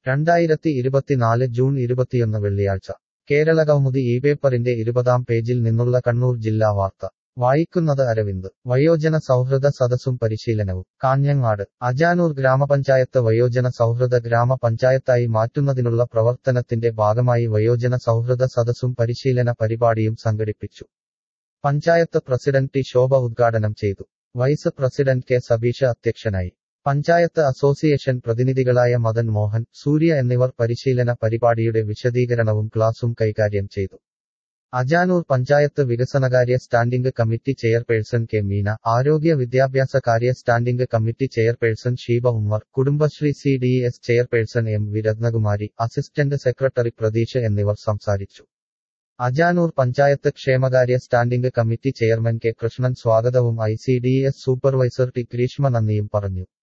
2024 June 21 വെള്ളിയാഴ്ച കേരളകൗമുദി ഇപേപ്പറിന്റെ 20-ാം പേജിൽ നിന്നുള്ള കണ്ണൂർ ജില്ലാ വാർത്ത വായിക്കുന്നത് അരവിന്ദ് വയോജന സൗഹൃദ സദസ്സും പരിശീലനവും കാഞ്ഞങ്ങാട് അജാനൂർ ഗ്രാമപഞ്ചായത്ത് വയോജന സൗഹൃദ ഗ്രാമപഞ്ചായത്തായി മാറ്റുന്നതിനുള്ള പ്രവർത്തനത്തിന്റെ ഭാഗമായി വയോജന സൗഹൃദ സദസ്സും പരിശീലന പരിപാടിയും സംഘടിപ്പിച്ചു. പഞ്ചായത്ത് പ്രസിഡന്റ് ടി ശോഭ ഉദ്ഘാടനം ചെയ്തു. വൈസ് പ്രസിഡന്റ് കെ സബീഷ അധ്യക്ഷനായി. പഞ്ചായത്ത് അസോസിയേഷൻ പ്രതിനിധികളായ മദൻ മോഹൻ, സൂര്യ എന്നിവർ പരിശീലന പരിപാടിയുടെ വിശദീകരണവും ക്ലാസും കൈകാര്യം ചെയ്തു. അജാനൂർ പഞ്ചായത്ത് വികസനകാര്യ standing committee chairperson K Meena, ആരോഗ്യ വിദ്യാഭ്യാസ കാര്യ standing committee chairperson Sheeba Ummer, Kudumbashree CDS chairperson M V Ratnakumari, assistant secretary Pratheesh എന്നിവർ സംസാരിച്ചു. അജാനൂർ പഞ്ചായത്ത് ക്ഷേമകാര്യ standing committee chairman K Krishnan സ്വാഗതവും ICDS സൂപ്പർവൈസർ ടി ഗ്രീഷ്മ നന്ദിയും പറഞ്ഞു.